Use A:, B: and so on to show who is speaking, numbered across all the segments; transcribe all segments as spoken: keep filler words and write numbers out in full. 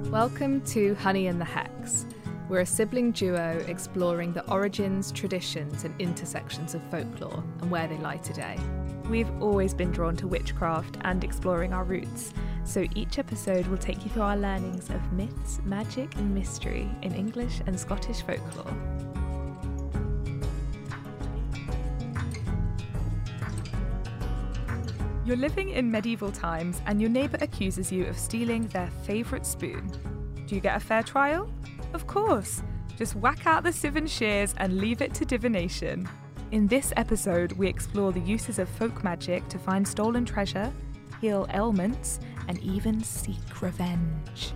A: Welcome to Honey and the Hex. We're a sibling duo exploring the origins, traditions and intersections of folklore and where they lie today.
B: We've always been drawn to witchcraft and exploring our roots, so each episode will take you through our learnings of myths, magic and mystery in English and Scottish folklore. You're living in medieval times and your neighbour accuses you of stealing their favourite spoon. Do you get a fair trial? Of course! Just whack out the sieve and shears and leave it to divination. In this episode, we explore the uses of folk magic to find stolen treasure, heal ailments, and even seek revenge.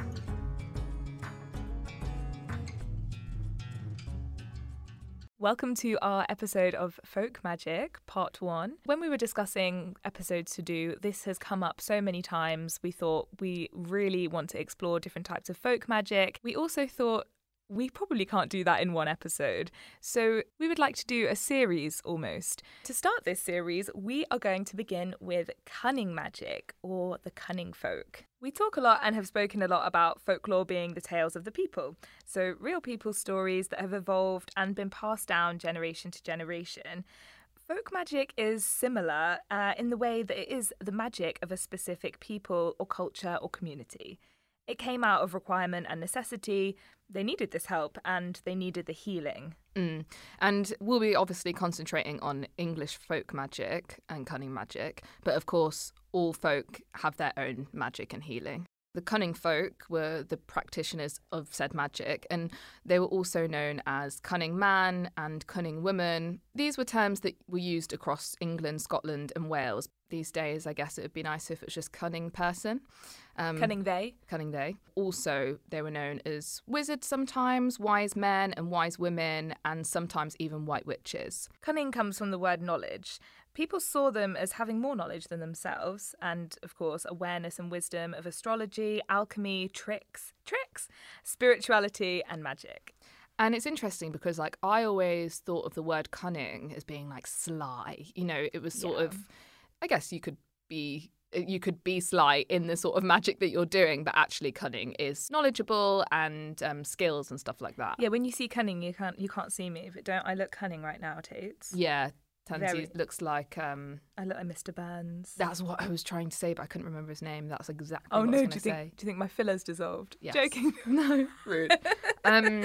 B: Welcome to our episode of Folk Magic, Part one. When we were discussing episodes to do, this has come up so many times. We thought we really want to explore different types of folk magic. We also thought we probably can't do that in one episode. So we would like to do a series almost. To start this series, we are going to begin with cunning magic, or the cunning folk. We talk a lot and have spoken a lot about folklore being the tales of the people. So real people's stories that have evolved and been passed down generation to generation. Folk magic is similar uh, in the way that it is the magic of a specific people or culture or community. It came out of requirement and necessity. They needed this help and they needed the healing.
A: Mm. And we'll be obviously concentrating on English folk magic and cunning magic, but of course all folk have their own magic and healing. The cunning folk were the practitioners of said magic, and they were also known as cunning man and cunning woman. These were terms that were used across England, Scotland and Wales. These days, I guess it would be nicer if it was just cunning person. Um,
B: cunning they.
A: Cunning they. Also, they were known as wizards sometimes, wise men and wise women, and sometimes even white witches.
B: Cunning comes from the word knowledge. People saw them as having more knowledge than themselves, and, of course, awareness and wisdom of astrology, alchemy, tricks, tricks, spirituality and magic.
A: And it's interesting because, like, I always thought of the word cunning as being, like, sly. You know, it was sort
B: yeah.
A: of, I guess you could be... you could be sly in the sort of magic that you're doing, but actually cunning is knowledgeable and um, skills and stuff like that.
B: Yeah, when you see cunning, you can't you can't see me, but don't I look cunning right now, Tates?
A: Yeah, Tansy
B: Very.
A: looks like... Um,
B: I look like Mister Burns.
A: That's what I was trying to say, but I couldn't remember his name. That's exactly
B: oh,
A: what
B: no,
A: I was going
B: to
A: to
B: say.
A: say.
B: Do you think my filler's dissolved?
A: Yes.
B: Joking.
A: No, rude. um,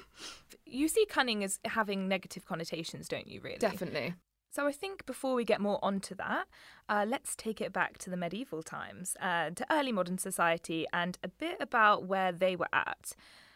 B: you see cunning as having negative connotations, don't you, really?
A: Definitely.
B: So I think before we get more onto that, uh, let's take it back to the medieval times, uh, to early modern society, and a bit about where they were at.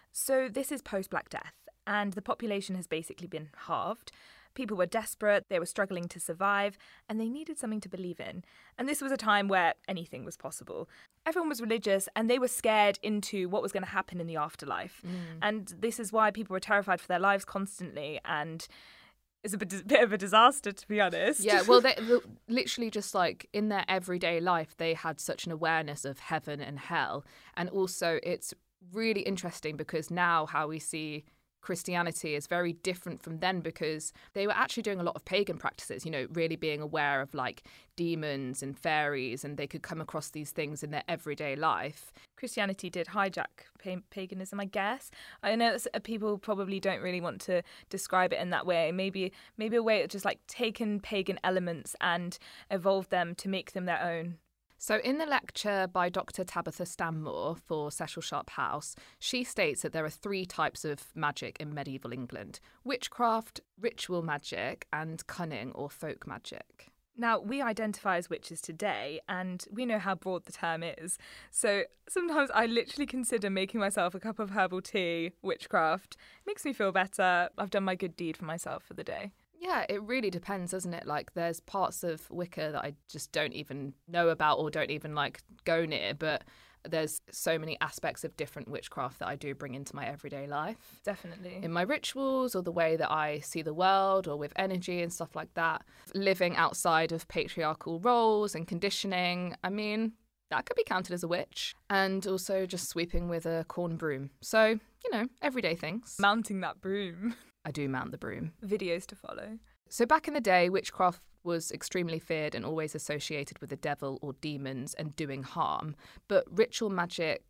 B: So this is post-Black Death, and the population has basically been halved. People were desperate, they were struggling to survive, and they needed something to believe in. And this was a time where anything was possible. Everyone was religious, and they were scared into what was going to happen in the afterlife.
A: Mm.
B: And this is why people were terrified for their lives constantly, and it's a bit, bit of a disaster, to be honest.
A: Yeah, well, they, they, literally just like in their everyday life, they had such an awareness of heaven and hell. And also it's really interesting because now how we see Christianity is very different from then, because they were actually doing a lot of pagan practices, you know, really being aware of like demons and fairies, and they could come across these things in their everyday life.
B: Christianity did hijack pa- paganism, I guess. I know that people probably don't really want to describe it in that way. Maybe maybe a way of just like taken pagan elements and evolved them to make them their own.
A: So in the lecture by Doctor Tabitha Stanmore for Cecil Sharp House, she states that there are three types of magic in medieval England: witchcraft, ritual magic, and cunning or folk magic.
B: Now, we identify as witches today, and we know how broad the term is. So sometimes I literally consider making myself a cup of herbal tea, witchcraft. It makes me feel better. I've done my good deed for myself for the day.
A: Yeah, it really depends, doesn't it? Like, there's parts of Wicca that I just don't even know about or don't even, like, go near, but there's so many aspects of different witchcraft that I do bring into my everyday life.
B: Definitely.
A: In my rituals or the way that I see the world or with energy and stuff like that. Living outside of patriarchal roles and conditioning, I mean, that could be counted as a witch. And also just sweeping with a corn broom. So, you know, everyday things.
B: Mounting that broom.
A: I do mount the broom.
B: Videos to follow.
A: So back in the day, witchcraft was extremely feared and always associated with the devil or demons and doing harm. But ritual magic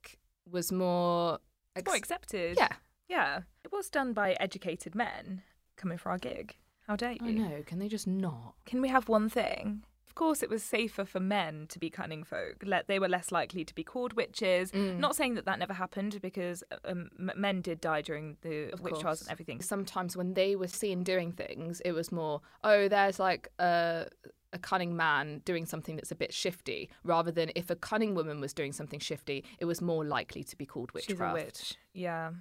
A: was more...
B: Ex- more accepted.
A: Yeah.
B: Yeah. It was done by educated men coming for our gig. How dare you?
A: I know. Can they just not?
B: Can we have one thing? Of course, it was safer for men to be cunning folk. They were less likely to be called witches. Mm. Not saying that that never happened, because um, men did die during the
A: of
B: witch
A: course.
B: trials and everything.
A: Sometimes when they were seen doing things, it was more, oh, there's like a, a cunning man doing something that's a bit shifty, rather than if a cunning woman was doing something shifty, it was more likely to be called witchcraft.
B: She's a witch. Yeah.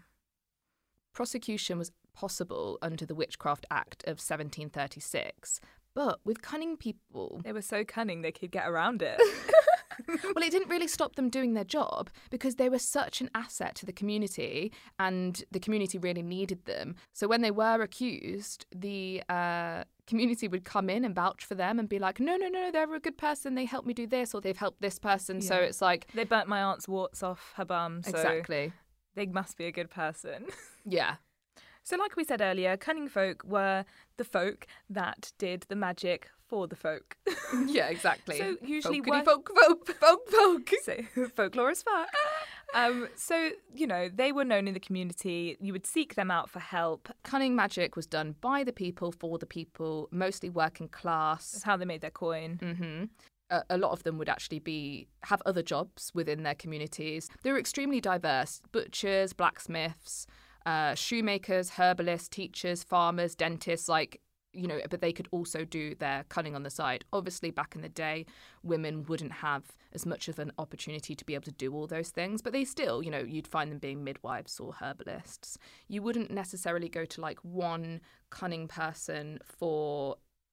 A: Prosecution was possible under the Witchcraft Act of seventeen thirty-six, but with cunning people...
B: They were so cunning they could get around it.
A: Well, it didn't really stop them doing their job, because they were such an asset to the community, and the community really needed them. So when they were accused, the uh, community would come in and vouch for them and be like, no, no, no, they're a good person. They helped me do this, or they've helped this person. Yeah. So it's like...
B: They burnt my aunt's warts off her bum. So
A: exactly.
B: They must be a good person.
A: Yeah.
B: So like we said earlier, cunning folk were the folk that did the magic for the folk.
A: Yeah, exactly.
B: So usually
A: Folkety folk, folk, folk, folk.
B: So folklore is fuck. Um, so, you know, they were known in the community. You would seek them out for help.
A: Cunning magic was done by the people, for the people, mostly working class.
B: That's how they made their coin.
A: Mm-hmm. A, a lot of them would actually be have other jobs within their communities. They were extremely diverse. Butchers, blacksmiths, uh, shoemakers, herbalists, teachers, farmers, dentists, like, you know, but they could also do their cunning on the side. Obviously, back in the day, women wouldn't have as much of an opportunity to be able to do all those things, but they still, you know, you'd find them being midwives or herbalists. You wouldn't necessarily go to like one cunning person for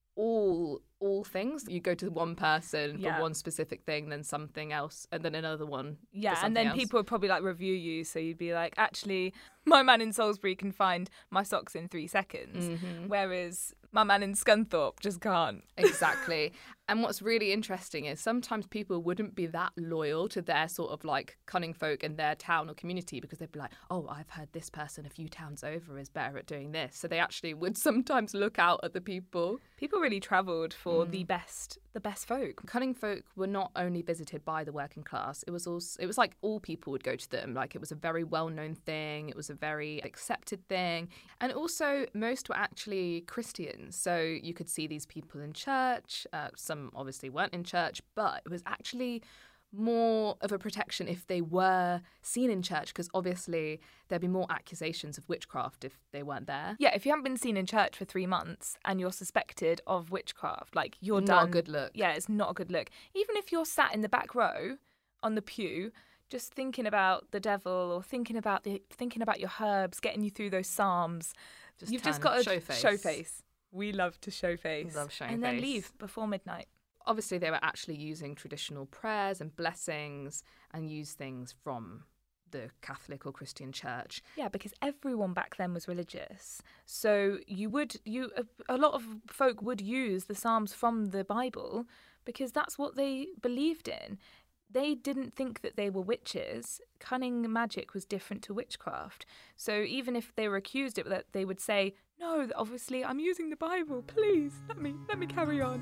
A: all all things. You go to one person
B: yeah.
A: for one specific thing, then something else, and then another one.
B: Yeah,
A: for
B: and then
A: else.
B: people would probably like review you, so you'd be like, actually, my man in Salisbury can find my socks in three seconds,
A: mm-hmm.
B: whereas my man in Scunthorpe just can't.
A: Exactly. And what's really interesting is sometimes people wouldn't be that loyal to their sort of like cunning folk in their town or community, because they'd be like, oh, I've heard this person a few towns over is better at doing this. So they actually would sometimes look out at the people.
B: People really travelled for
A: mm.
B: the best the best folk.
A: Cunning folk were not only visited by the working class, it was also it was like all people would go to them. Like it was a very well-known thing, it was a very accepted thing. And also most were actually Christians. So you could see these people in church. Uh, some obviously weren't in church, but it was actually more of a protection if they were seen in church, because obviously there'd be more accusations of witchcraft if they weren't there.
B: Yeah, if you haven't been seen in church for three months and you're suspected of witchcraft, like you're
A: not
B: done.
A: Not a good look.
B: Yeah, it's not a good look. Even if you're sat in the back row on the pew, just thinking about the devil or thinking about the thinking about your herbs, getting you through those psalms,
A: just
B: you've
A: turn,
B: just got to
A: show face.
B: show face. We love to show face.
A: We love showing
B: and
A: face.
B: then leave before midnight.
A: Obviously, they were actually using traditional prayers and blessings and used things from the Catholic or Christian church.
B: Yeah, because everyone back then was religious. So you would, you a, a lot of folk would use the Psalms from the Bible because that's what they believed in. They didn't think that they were witches. Cunning magic was different to witchcraft. So even if they were accused of it, they would say, no, obviously I'm using the Bible. Please, let me, let me carry on.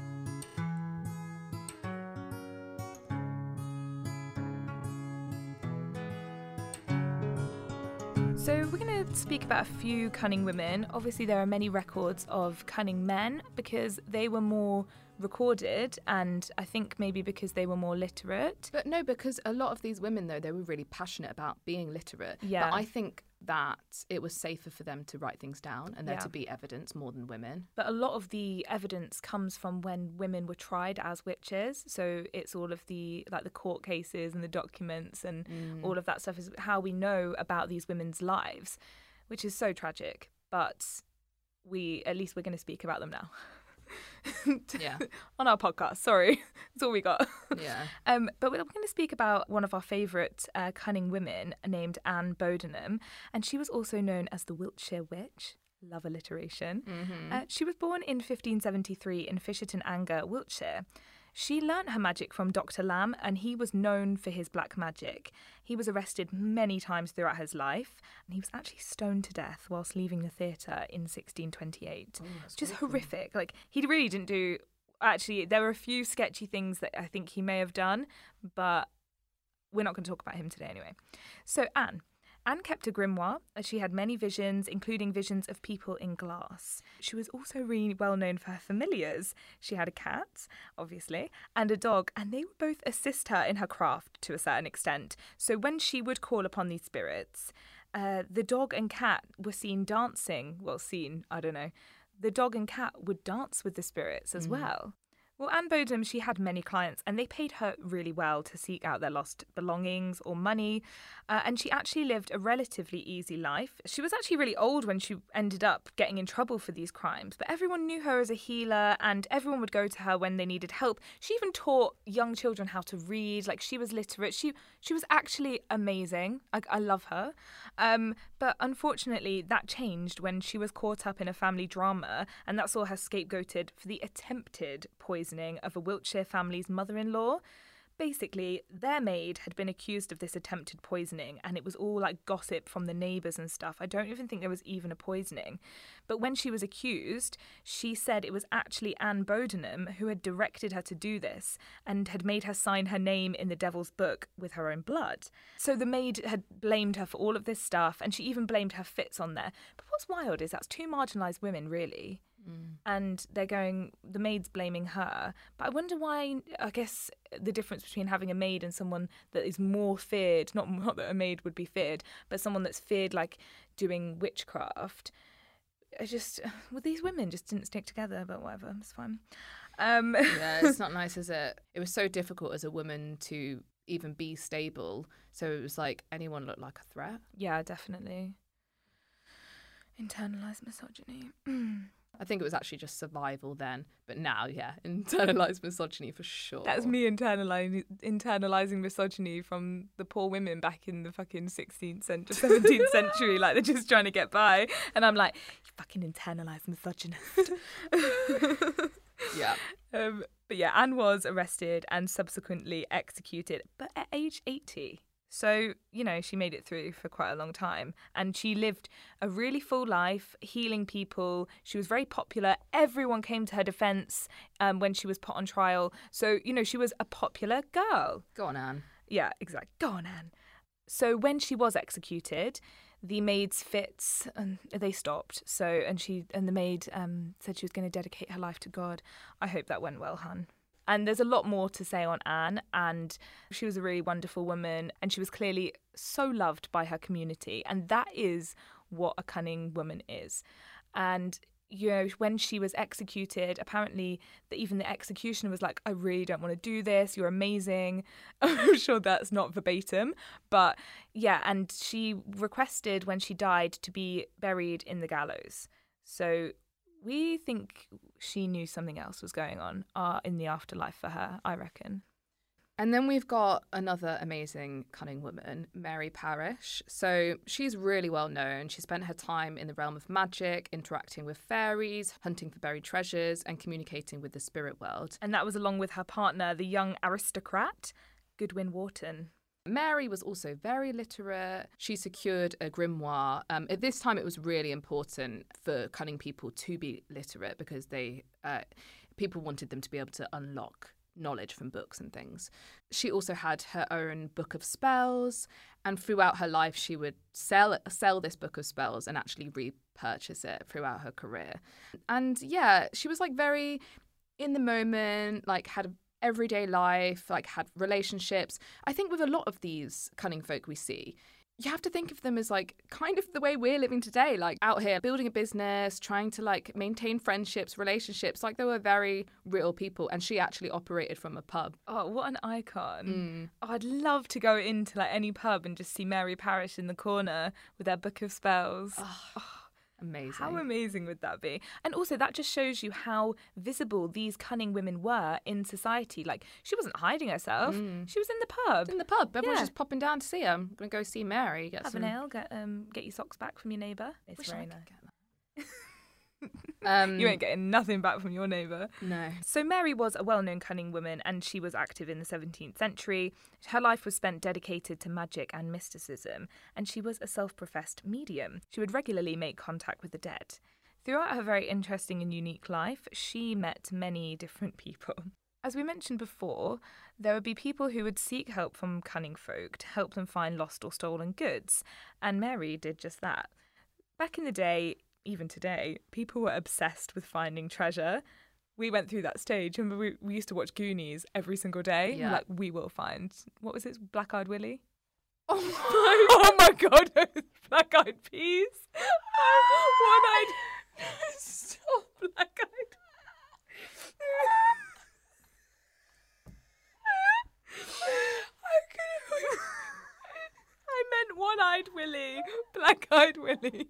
B: So we're going to speak about a few cunning women. Obviously, there are many records of cunning men because they were more recorded, and I think maybe because they were more literate.
A: But no, because a lot of these women, though, they were really passionate about being literate.
B: Yeah.
A: But I think that it was safer for them to write things down and there
B: yeah.
A: to be evidence more than women.
B: But a lot of the evidence comes from when women were tried as witches. So it's all of the, like the court cases and the documents and mm. all of that stuff is how we know about these women's lives, which is so tragic. But we, at least we're going to speak about them now.
A: Yeah.
B: On our podcast, sorry. That's all we got.
A: Yeah.
B: Um, but we're going to speak about one of our favourite uh, cunning women named Anne Bodenham, and she was also known as the Wiltshire Witch. Love alliteration.
A: Mm-hmm.
B: Uh, she was born in fifteen seventy-three in Fisherton Anger, Wiltshire. She learnt her magic from Doctor Lamb, and he was known for his black magic. He was arrested many times throughout his life, and he was actually stoned to death whilst leaving the theatre in sixteen twenty-eight.
A: Oh,
B: Which is
A: awful.
B: horrific. Like, he really didn't do... Actually, there were a few sketchy things that I think he may have done, but we're not going to talk about him today anyway. So Anne. Anne kept a grimoire, as she had many visions, including visions of people in glass. She was also really well known for her familiars. She had a cat, obviously, and a dog, and they would both assist her in her craft to a certain extent. So when she would call upon these spirits, uh, the dog and cat were seen dancing. Well, seen, I don't know. The dog and cat would dance with the spirits as mm. well. Well, Anne Boden, she had many clients and they paid her really well to seek out their lost belongings or money. Uh, and she actually lived a relatively easy life. She was actually really old when she ended up getting in trouble for these crimes. But everyone knew her as a healer and everyone would go to her when they needed help. She even taught young children how to read. Like, she was literate. She she was actually amazing. I, I love her. Um, but unfortunately, that changed when she was caught up in a family drama. And that saw her scapegoated for the attempted poisoning of a Wiltshire family's mother-in-law. Basically, their maid had been accused of this attempted poisoning, and it was all like gossip from the neighbours and stuff. I don't even think there was even a poisoning. But when she was accused, she said it was actually Anne Bodenham who had directed her to do this and had made her sign her name in the Devil's Book with her own blood. So the maid had blamed her for all of this stuff, and she even blamed her fits on there. But what's wild is that's two marginalised women, really. Mm. And they're going, the maid's blaming her. But I wonder why, I guess, the difference between having a maid and someone that is more feared, not, not that a maid would be feared, but someone that's feared, like, doing witchcraft. I just, well, these women just didn't stick together, but whatever, it's fine. Um,
A: yeah, it's not nice, is it? It was so difficult as a woman to even be stable. So it was like anyone looked like a threat.
B: Yeah, definitely. Internalised misogyny.
A: I think it was actually just survival then, but now, yeah, internalised misogyny for sure.
B: That's me internalising internalising misogyny from the poor women back in the fucking sixteenth century, seventeenth century, like they're just trying to get by, and I'm like, you fucking internalised misogynist.
A: Yeah.
B: Um, but yeah, Anne was arrested and subsequently executed, but at age eighty. So, you know, she made it through for quite a long time and she lived a really full life, healing people. She was very popular. Everyone came to her defence um, when she was put on trial. So, you know, she was a popular girl.
A: Go on, Anne.
B: Yeah, exactly. Go on, Anne. So when she was executed, the maid's fits, and they stopped. So, and she and the maid um, said she was going to dedicate her life to God. I hope that went well, hun. And there's a lot more to say on Anne, and she was a really wonderful woman, and she was clearly so loved by her community, and that is what a cunning woman is. And, you know, when she was executed, apparently the, even the executioner was like, I really don't want to do this, you're amazing. I'm sure that's not verbatim, but yeah, and she requested when she died to be buried in the gallows. So we think she knew something else was going on uh, in the afterlife for her, I reckon.
A: And then we've got another amazing cunning woman, Mary Parish. So she's really well known. She spent her time in the realm of magic, interacting with fairies, hunting for buried treasures, and communicating with the spirit world.
B: And that was along with her partner, the young aristocrat, Goodwin Wharton.
A: Mary was also very literate. She secured a grimoire. Um, at this time, it was really important for cunning people to be literate because they uh, people wanted them to be able to unlock knowledge from books and things. She also had her own book of spells, and throughout her life, she would sell sell this book of spells and actually repurchase it throughout her career. And yeah, she was like very in the moment, like had a everyday life, like had relationships. I think with a lot of these cunning folk we see, you have to think of them as like kind of the way we're living today, like out here building a business, trying to like maintain friendships, relationships, like they were very real people. And she actually operated from a pub.
B: Oh, what an icon. Mm. Oh, I'd love to go into like any pub and just see Mary Parish in the corner with her book of spells.
A: Oh. Oh. Amazing.
B: How amazing would that be? And also that just shows you how visible these cunning women were in society. Like, she wasn't hiding herself. Mm. She was in the pub.
A: In the pub. Everyone's yeah. just popping down to see her. I'm going to go see Mary. Get
B: Have
A: some...
B: an ale, get, um, get your socks back from your neighbour. It's
A: Wish
B: very
A: I
B: nice.
A: Could get that. Um,
B: you ain't getting nothing back from your neighbour.
A: No.
B: So Mary was a well-known cunning woman and she was active in the seventeenth century. Her life was spent dedicated to magic and mysticism, and she was a self-professed medium. She would regularly make contact with the dead. Throughout her very interesting and unique life, she met many different people. As we mentioned before, there would be people who would seek help from cunning folk to help them find lost or stolen goods, and Mary did just that. Back in the day, even today, people were obsessed with finding treasure. We went through that stage, and we, we used to watch Goonies every single day.
A: Yeah.
B: We're like, we will find, what was it, Black-Eyed Willy?
A: Oh my,
B: Oh my god, Black-Eyed Peas. One-eyed.
A: Stop.
B: Black-eyed. I meant One-Eyed Willy. Black-Eyed Willy.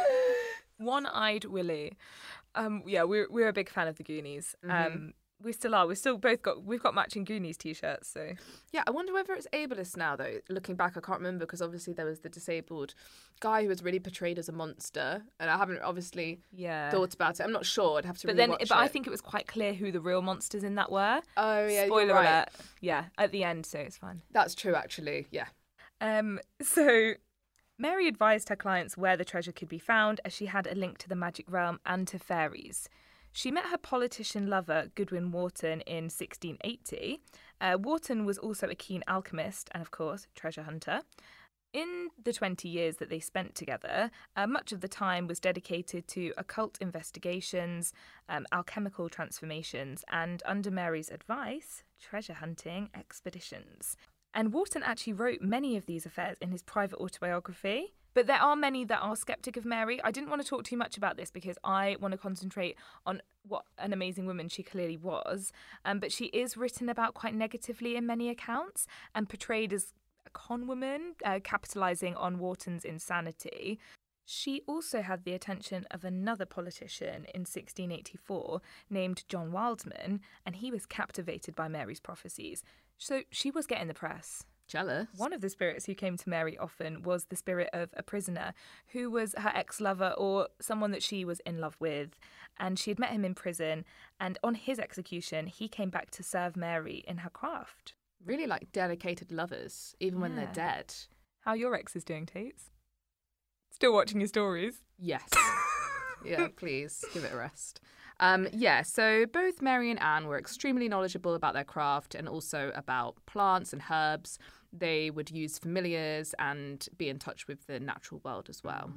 B: One-Eyed Willy. Um, yeah, we're we're a big fan of the Goonies. Um,
A: Mhm.
B: we still are. We've still both got we've got matching Goonies t-shirts. So
A: Yeah, I wonder whether it's ableist now, though. Looking back, I can't remember because obviously there was the disabled guy who was really portrayed as a monster, and I haven't obviously
B: yeah.
A: thought about it. I'm not sure. I'd have to.
B: But
A: really
B: then,
A: watch
B: but
A: it.
B: I think it was quite clear who the real monsters in that were.
A: Oh yeah,
B: Spoiler
A: you're right.
B: alert. Yeah, at the end, so it's fine.
A: That's true, actually. Yeah.
B: Um, so Mary advised her clients where the treasure could be found, as she had a link to the magic realm and to fairies. She met her politician lover, Goodwin Wharton, in sixteen eighty. Uh, Wharton was also a keen alchemist and, of course, treasure hunter. In the twenty years that they spent together, uh, much of the time was dedicated to occult investigations, um, alchemical transformations, and, under Mary's advice, treasure hunting expeditions. And Wharton actually wrote many of these affairs in his private autobiography. But there are many that are sceptic of Mary. I didn't want to talk too much about this because I want to concentrate on what an amazing woman she clearly was. Um, but she is written about quite negatively in many accounts and portrayed as a con woman, uh, capitalising on Wharton's insanity. She also had the attention of another politician in sixteen eighty-four named John Wildman, and he was captivated by Mary's prophecies. So she was getting the press.
A: Jealous.
B: One of the spirits who came to Mary often was the spirit of a prisoner who was her ex-lover or someone that she was in love with. And she had met him in prison. And on his execution, he came back to serve Mary in her craft.
A: Really like dedicated lovers, even when they're
B: Yeah.
A: dead.
B: How your ex is doing, Tates? Still watching your stories?
A: Yes. Yeah, please give it a rest. Um, yeah, so both Mary and Anne were extremely knowledgeable about their craft and also about plants and herbs. They would use familiars and be in touch with the natural world as well.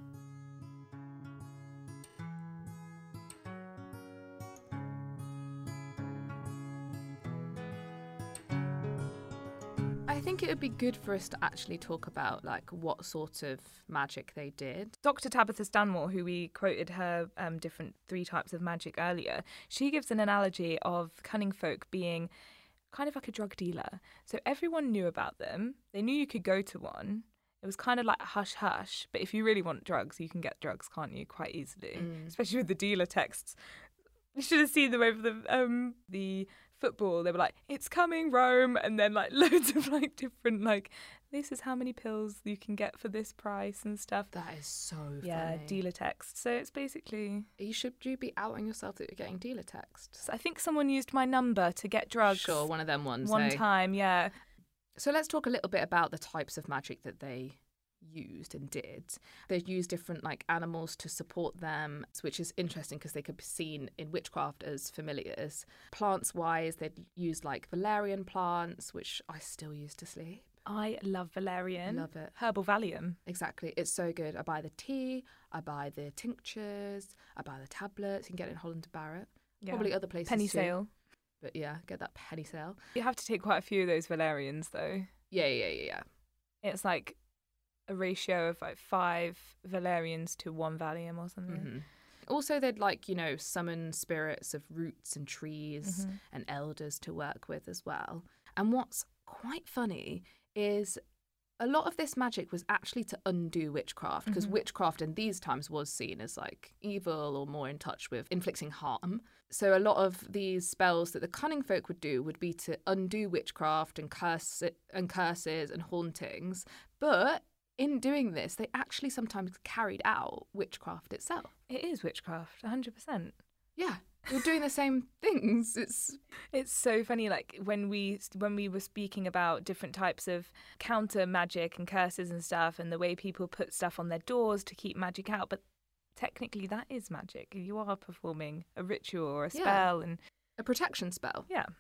A: I think it would be good for us to actually talk about like what sort of magic they did.
B: Doctor Tabitha Stanmore, who we quoted her um, different three types of magic earlier, she gives an analogy of cunning folk being kind of like a drug dealer. So everyone knew about them. They knew you could go to one. It was kind of like a hush-hush. But if you really want drugs, you can get drugs, can't you, quite easily?
A: Mm.
B: Especially with the dealer texts. You should have seen them over the um the football. They were like, "It's coming, Rome," and then like loads of like different like, "This is how many pills you can get for this price" and stuff.
A: That is so
B: Yeah,
A: funny.
B: dealer text. So it's basically.
A: You should you be outing yourself that you're getting dealer texts?
B: So I think someone used my number to get drugs.
A: Sure, one of them ones.
B: One
A: eh?
B: time, yeah.
A: So let's talk a little bit about the types of magic that they used and did. They used different like animals to support them, which is interesting because they could be seen in witchcraft as familiars. Plants wise, they'd used like valerian plants, which I still use to sleep.
B: I love valerian.
A: Love it.
B: Herbal Valium.
A: Exactly. It's so good. I buy the tea, I buy the tinctures, I buy the tablets. You can get it in Holland and Barrett.
B: Yeah.
A: Probably other places
B: Penny
A: too.
B: sale.
A: But yeah, get that penny sale.
B: You have to take quite a few of those valerians though.
A: Yeah, yeah, yeah, yeah.
B: It's like a ratio of like five valerians to one Valium or something.
A: Mm-hmm. Also, they'd like, you know, summon spirits of roots and trees
B: Mhm.
A: and elders to work with as well. And what's quite funny is a lot of this magic was actually to undo witchcraft, because
B: Mhm.
A: witchcraft in these times was seen as like evil or more in touch with inflicting harm. So a lot of these spells that the cunning folk would do would be to undo witchcraft and curse and curses and hauntings. But in doing this, they actually sometimes carried out witchcraft itself.
B: It is witchcraft, one hundred percent.
A: Yeah, you're doing the same things. It's
B: It's so funny, like when we when we were speaking about different types of counter magic and curses and stuff, and the way people put stuff on their doors to keep magic out. But technically, that is magic. You are performing a ritual or a
A: Yeah.
B: spell, and
A: a protection spell.
B: yeah,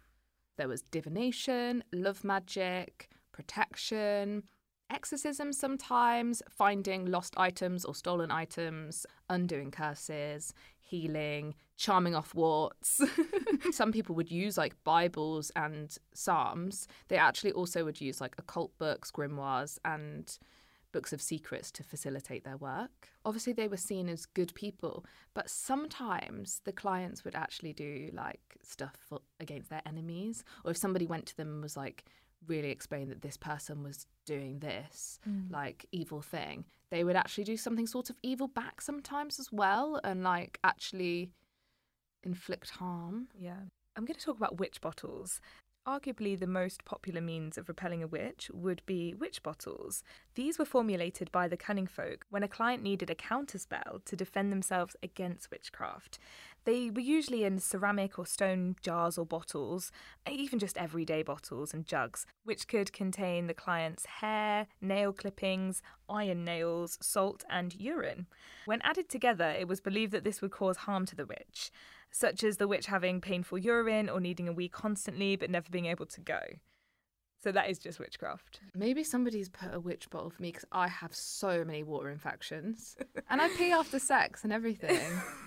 A: There was divination, love magic, protection, exorcism sometimes, finding lost items or stolen items, undoing curses, healing, charming off warts. Some people would use like Bibles and Psalms. They actually also would use like occult books, grimoires, and books of secrets to facilitate their work. Obviously, they were seen as good people, but sometimes the clients would actually do like stuff for, against their enemies. Or if somebody went to them and was like, really explain that this person was doing this mm. like evil thing, they would actually do something sort of evil back sometimes as well, and like actually inflict harm.
B: Yeah. I'm going to talk about witch bottles. Arguably the most popular means of repelling a witch would be witch bottles. These were formulated by the cunning folk when a client needed a counterspell to defend themselves against witchcraft. They were usually in ceramic or stone jars or bottles, even just everyday bottles and jugs, which could contain the client's hair, nail clippings, iron nails, salt and urine. When added together, it was believed that this would cause harm to the witch, such as the witch having painful urine or needing a wee constantly but never being able to go. So that is just witchcraft.
A: Maybe somebody's put a witch bottle for me because I have so many water infections. And I pee after sex and everything.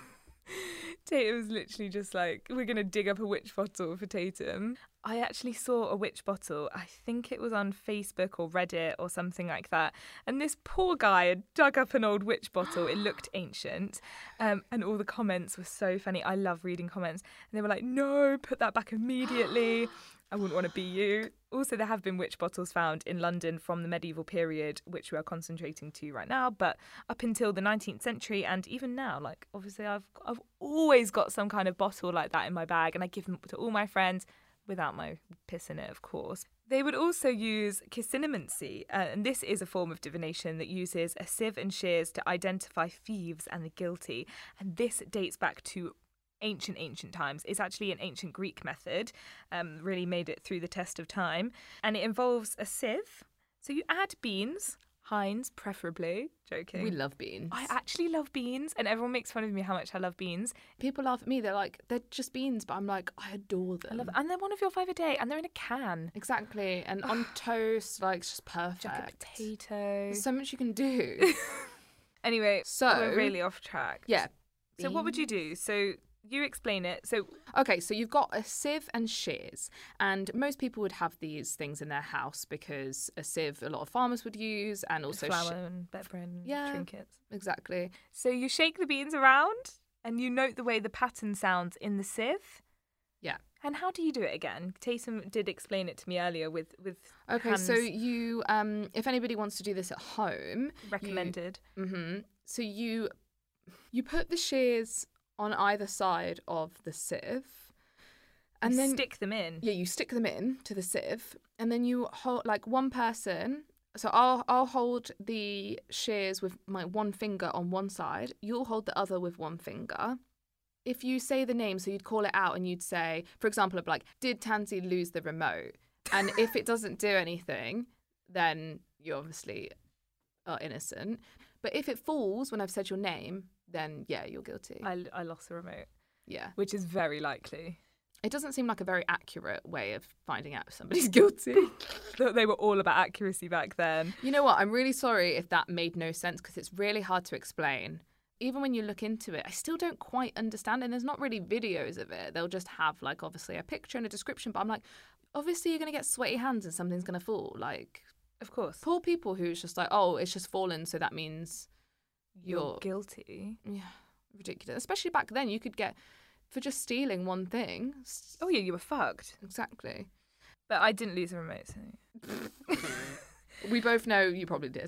B: Tatum's literally just like, we're going to dig up a witch bottle for Tatum. I actually saw a witch bottle. I think it was on Facebook or Reddit or something like that. And this poor guy had dug up an old witch bottle. It looked ancient. Um, and all the comments were so funny. I love reading comments. And they were like, no, put that back immediately. I wouldn't want to be you. Also, there have been witch bottles found in London from the medieval period, which we are concentrating to right now. But up until the nineteenth century and even now, like, obviously, I've I've always got some kind of bottle like that in my bag. And I give them to all my friends without my piss in it, of course. They would also use kissinemancy, uh, and this is a form of divination that uses a sieve and shears to identify thieves and the guilty. And this dates back to ancient, ancient times. It's actually an ancient Greek method, um, really made it through the test of time. And it involves a sieve. So you add beans, Heinz preferably, joking.
A: We love beans.
B: I actually love beans, and everyone makes fun of me how much I love beans.
A: People laugh at me, they're like, they're just beans, but I'm like, I adore them.
B: I love, and they're one of your five a day, and they're in a can.
A: Exactly, and on toast, like, it's just perfect.
B: Jacket potato.
A: There's so much you can do.
B: Anyway,
A: so
B: we're really off track.
A: Yeah.
B: So what would you do? So you explain it. So
A: okay, so you've got a sieve and shears, and most people would have these things in their house because a sieve a lot of farmers would use, and also
B: flour
A: sh-
B: and peppermint
A: yeah,
B: trinkets.
A: Exactly.
B: So you shake the beans around, and you note the way the pattern sounds in the sieve.
A: Yeah. And
B: how do you do it again? Tatum did explain it to me earlier with with.
A: Okay,
B: hands.
A: so you, um, if anybody wants to do this at home,
B: recommended.
A: You, mm-hmm. So you, you put the shears on either side of the sieve, and
B: you
A: then
B: stick them in.
A: Yeah, you stick them in to the sieve, and then you hold like one person. So I'll I'll hold the shears with my one finger on one side. You'll hold the other with one finger. If you say the name, so you'd call it out and you'd say, for example, I'd be like, did Tansy lose the remote? And if it doesn't do anything, then you obviously are innocent. But if it falls when I've said your name, then yeah, you're guilty.
B: I, I lost the remote.
A: Yeah.
B: Which is very likely.
A: It doesn't seem like a very accurate way of finding out if somebody's guilty.
B: They were all about accuracy back then.
A: You know what? I'm really sorry if that made no sense, because it's really hard to explain. Even when you look into it, I still don't quite understand. And there's not really videos of it. They'll just have, like, obviously a picture and a description. But I'm like, obviously you're going to get sweaty hands and something's going to fall. Like,
B: of course.
A: Poor people who's just like, oh, it's just fallen, so that means you're,
B: you're guilty.
A: Yeah, ridiculous. Especially back then, you could get, for just stealing one thing.
B: Oh, yeah, you were fucked.
A: Exactly.
B: But I didn't lose a remote, so.
A: We both know you probably did.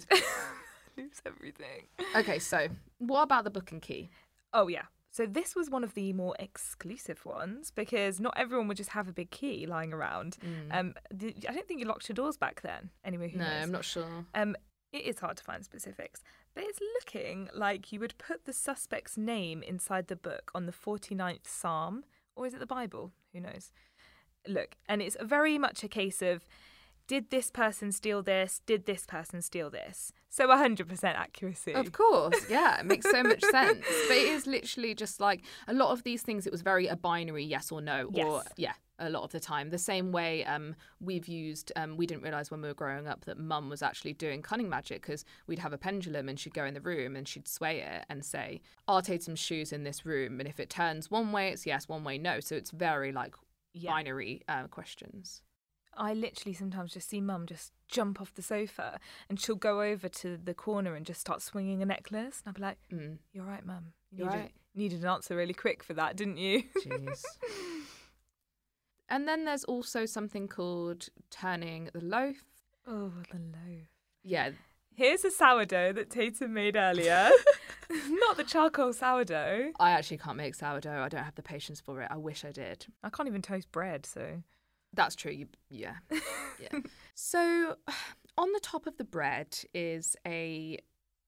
B: Lose everything.
A: Okay, so what about the book and key?
B: Oh, yeah. So this was one of the more exclusive ones because not everyone would just have a big key lying around. Mm. Um, the, I don't think you locked your doors back then. Anyway, who
A: no,
B: knows?
A: I'm not sure.
B: Um, it is hard to find specifics, but it's looking like you would put the suspect's name inside the book on the forty-ninth Psalm, or is it the Bible? Who knows? Look, and it's very much a case of, did this person steal this? Did this person steal this? So one hundred percent accuracy.
A: Of course, yeah. It makes so much sense. But it is literally just like a lot of these things, it was very a binary yes or no.
B: Yes.
A: Or, yeah. a lot of the time. The same way um, we've used, um, we didn't realise when we were growing up that mum was actually doing cunning magic, because we'd have a pendulum and she'd go in the room and she'd sway it and say, are Tatum's shoes in this room? And if it turns one way, it's yes, one way, no. So it's very like yeah. binary uh, questions.
B: I literally sometimes just see mum just jump off the sofa and she'll go over to the corner and just start swinging a necklace. And I'll be like, mm. you're right, mum. You
A: you're
B: needed,
A: right.
B: needed an answer really quick for that, didn't you?
A: Jeez. And then there's also something called turning the loaf.
B: Oh, the loaf.
A: Yeah.
B: Here's a sourdough that Tatum made earlier. Not the charcoal sourdough.
A: I actually can't make sourdough. I don't have the patience for it. I wish I did.
B: I can't even toast bread, so...
A: That's true. You, yeah. yeah. So on the top of the bread is a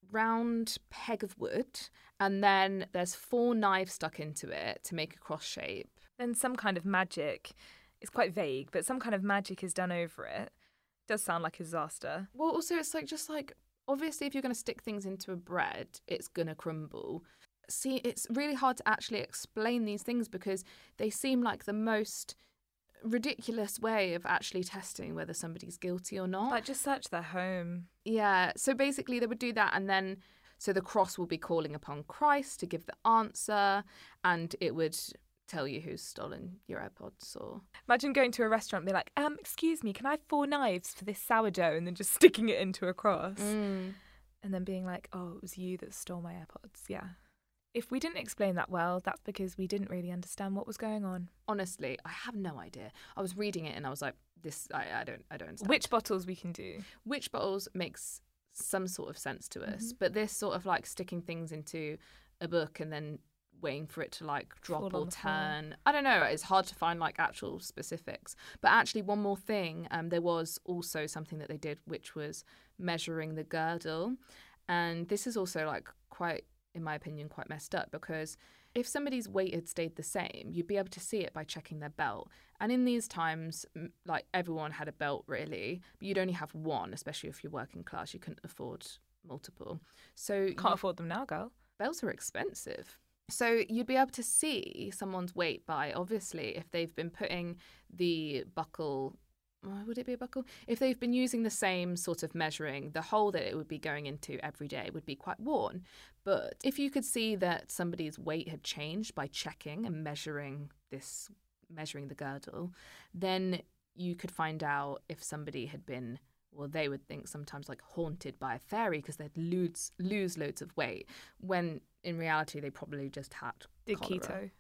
A: round peg of wood, and then there's four knives stuck into it to make a cross shape.
B: Then some kind of magic, it's quite vague, but some kind of magic is done over it. It does sound like a disaster.
A: Well, also it's like just like, obviously if you're going to stick things into a bread, it's going to crumble. See, it's really hard to actually explain these things because they seem like the most ridiculous way of actually testing whether somebody's guilty or not.
B: Like just search their home.
A: Yeah, so basically they would do that, and then so the cross will be calling upon Christ to give the answer, and it would tell you who's stolen your AirPods. Or
B: imagine going to a restaurant and be like, um excuse me, can I have four knives for this sourdough, and then just sticking it into a cross
A: mm.
B: and then being like, oh, it was you that stole my AirPods. Yeah. If we didn't explain that well, that's because we didn't really understand what was going on.
A: Honestly, I have no idea. I was reading it and I was like, "This, I, I don't, I don't understand."
B: Witch bottles we can do.
A: Witch bottles makes some sort of sense to us,
B: mm-hmm.
A: but this sort of like sticking things into a book and then waiting for it to like drop
B: Fall
A: or turn. I don't know. It's hard to find like actual specifics. But actually, one more thing. Um, there was also something that they did, which was measuring the girdle, and this is also like quite, in my opinion, quite messed up, because if somebody's weight had stayed the same, you'd be able to see it by checking their belt. And in these times, like everyone had a belt really, but you'd only have one, especially if you're working class. You couldn't afford multiple. So
B: Can't
A: you,
B: afford them now, girl.
A: belts are expensive. So you'd be able to see someone's weight by, obviously, if they've been putting the buckle... Would it be a buckle? If they've been using the same sort of measuring, the hole that it would be going into every day would be quite worn. But if you could see that somebody's weight had changed by checking and measuring this, measuring the girdle, then you could find out if somebody had been, well, they would think sometimes like haunted by a fairy because they'd lose, lose loads of weight, when in reality they probably just had
B: Did
A: cholera.
B: keto?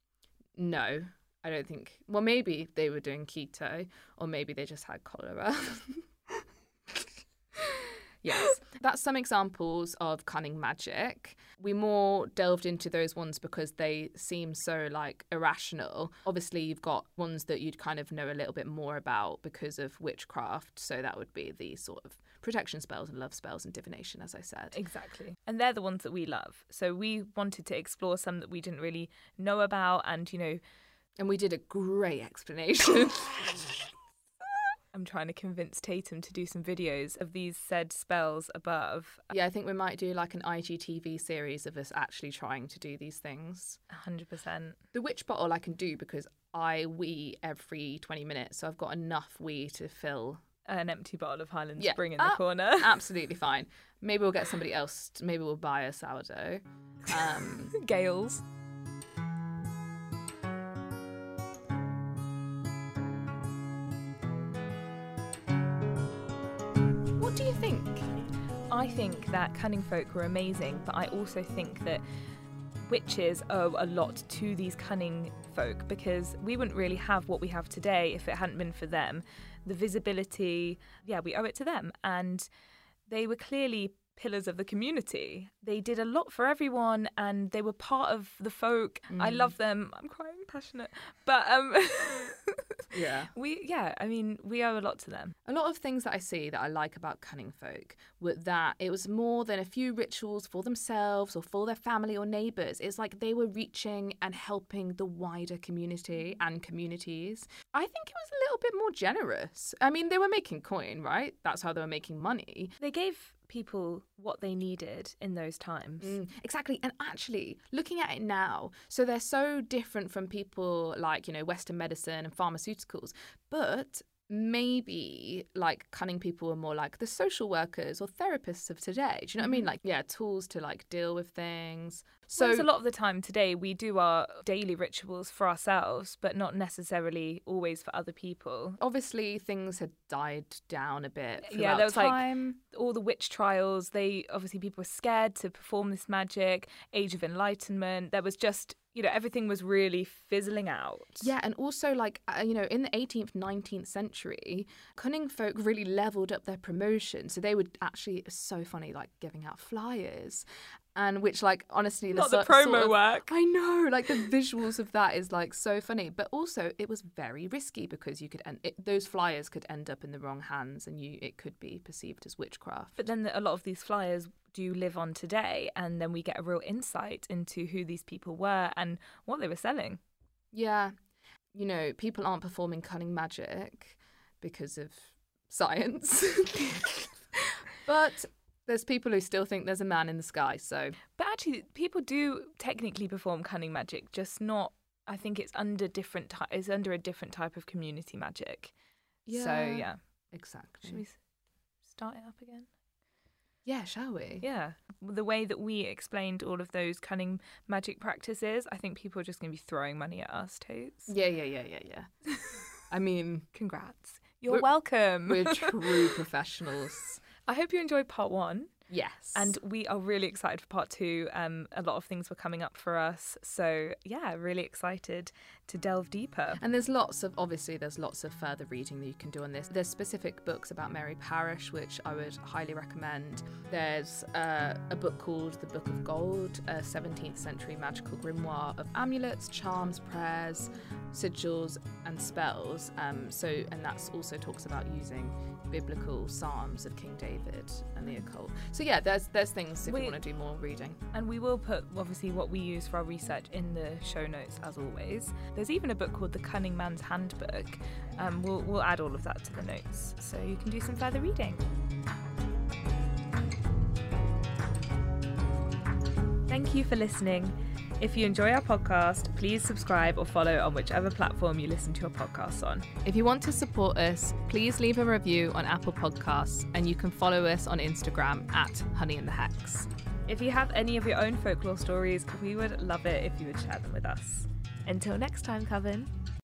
A: No. I don't think... Well, maybe they were doing keto, or maybe they just had cholera. Yes. That's some examples of cunning magic. We more delved into those ones because they seem so, like, irrational. Obviously, you've got ones that you'd kind of know a little bit more about because of witchcraft. So that would be the sort of protection spells and love spells and divination, as I said.
B: Exactly. And they're the ones that we love. So we wanted to explore some that we didn't really know about and, you know...
A: And we did a great explanation.
B: I'm trying to convince Tatum to do some videos of these said spells above.
A: Yeah, I think we might do like an I G T V series of us actually trying to do these things.
B: one hundred percent.
A: The witch bottle I can do because I wee every twenty minutes, so I've got enough wee to fill...
B: An empty bottle of Highland
A: yeah,
B: Spring in the
A: uh,
B: corner.
A: Absolutely fine. Maybe we'll get somebody else. To, maybe we'll buy a sourdough. Um,
B: Gales.
A: What do you think?
B: I think that cunning folk were amazing, but I also think that witches owe a lot to these cunning folk because we wouldn't really have what we have today if it hadn't been for them. The visibility, yeah, we owe it to them. And they were clearly pillars of the community. They did a lot for everyone and they were part of the folk. Mm. I love them. I'm crying passionate. But um
A: yeah.
B: We yeah, I mean, we owe a lot to them.
A: A lot of things that I see that I like about cunning folk were that it was more than a few rituals for themselves or for their family or neighbours. It's like they were reaching and helping the wider community and communities. I think it was a little bit more generous. I mean, they were making coin, right? That's how they were making money.
B: They gave people what they needed in those times.
A: Mm, exactly. And actually, looking at it now, so they're so different from people like, you know, Western medicine and pharmaceuticals, but maybe like cunning people are more like the social workers or therapists of today. Do you know what I mean? Like, yeah, tools to like deal with things. So
B: Whereas a lot of the time today we do our daily rituals for ourselves, but not necessarily always for other people.
A: Obviously things had died down a bit throughout
B: Yeah, there was
A: time.
B: like all the witch trials. They obviously people were scared to perform this magic. Age of Enlightenment. There was just, you know, everything was really fizzling out.
A: Yeah, and also like, uh, you know, in the eighteenth, nineteenth century, cunning folk really leveled up their promotion. So they would actually, it's so funny, like giving out flyers. And which, like, honestly,
B: Not
A: the
B: the
A: so-
B: promo
A: sort of,
B: work.
A: I know, like the visuals of that is like so funny. But also, it was very risky because you could end it, those flyers could end up in the wrong hands, and you it could be perceived as witchcraft.
B: But then a lot of these flyers do live on today, and then we get a real insight into who these people were and what they were selling.
A: Yeah, you know, people aren't performing cunning magic because of science, but there's people who still think there's a man in the sky. So,
B: But actually, people do technically perform cunning magic, just not. I think it's under different. Ty- it's under a different type of community magic.
A: yeah,
B: So yeah,
A: exactly.
B: should we s- start it up again?
A: Yeah, shall we?
B: Yeah, the way that we explained all of those cunning magic practices, I think people are just going to be throwing money at us, Totes.
A: Yeah, yeah, yeah, yeah, yeah. I mean,
B: Congrats. You're
A: We're-
B: welcome.
A: we're true professionals.
B: I hope you enjoyed part one.
A: Yes.
B: And we are really excited for part two. Um, a lot of things were coming up for us. So, yeah, really excited to delve deeper.
A: And there's lots of, obviously, there's lots of further reading that you can do on this. There's specific books about Mary Parish, which I would highly recommend. There's uh, a book called The Book of Gold, a seventeenth century magical grimoire of amulets, charms, prayers, sigils, and spells. Um, so, and that's also talks about using biblical psalms of King David and the occult. So yeah, there's there's things if
B: We-
A: you want to do more reading.
B: And we will put, obviously, what we use for our research in the show notes, as always. There's even a book called The Cunning Man's Handbook. Um, we'll, we'll add all of that to the notes so you can do some further reading. Thank you for listening. If you enjoy our podcast, please subscribe or follow on whichever platform you listen to your podcasts on.
A: If you want to support us, please leave a review on Apple Podcasts, and you can follow us on Instagram at Honey and the Hex.
B: If you have any of your own folklore stories, we would love it if you would share them with us. Until next time, Coven.